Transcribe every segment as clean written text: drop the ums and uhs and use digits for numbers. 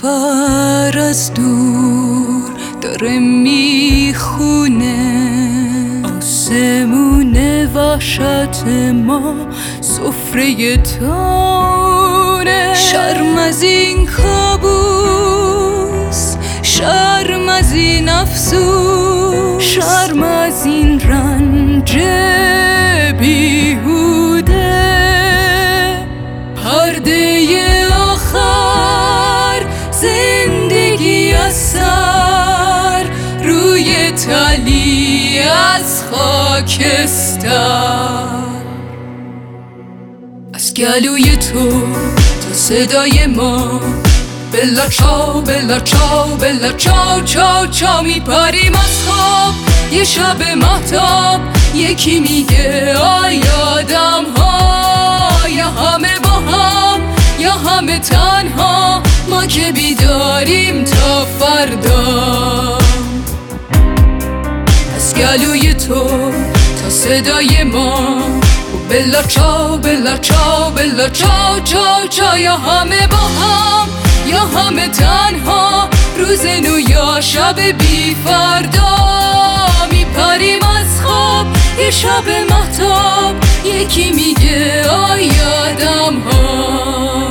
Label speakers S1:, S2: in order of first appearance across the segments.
S1: خبر از دور داره میخونه، آسمون وحشت ما سفره تانه. شرم از این کابوس، شرم از این افسوس، شرم از این رنج بیهوده. پرده آخر زندگی از سر، روی تلی از خاکستر. از گلوی تو تا صدای ما، بلا چاو بلا چاو بلا چاو چاو چاو، میپریم از خواب یه شب مهتاب. یکی میگه آیادم ها، یا همه با هم یا همه تنها، ما که بیداریم تا فردا. از گلوی تو تا صدای ما، بلا چاو بلا چاو بلا چاو چاو چاو، یا همه با هم یا همه تنها، روز نو یا شب بی فردا. میپریم از خواب یه شب مهتاب، یکی میگه آیادم ها.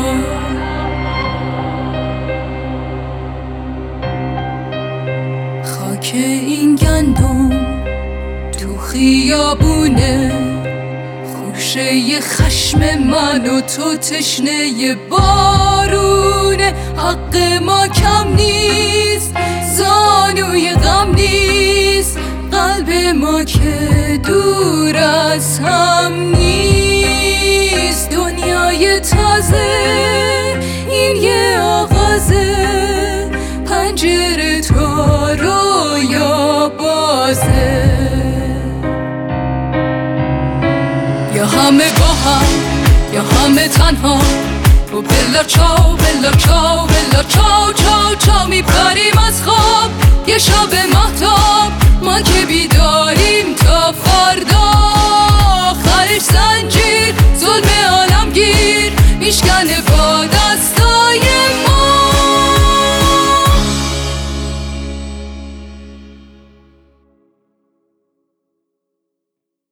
S1: خاک این گندم تو خیابونه، خوشه خشم من و تو تشنه بارونه. حق ما کم نیست، زانوی غم نیست، قلب ما که دور از هم نیست. دنیای تازه این یه آغازه، پنجره تا رویا بازه. یا همه با هم یا همه تنها، و بلا چاو بلا چاو بلا چاو چاو چاو، میپریم از خواب یه شب مهتاب، ما که بیداریم تا فردا. آخرش زنجیر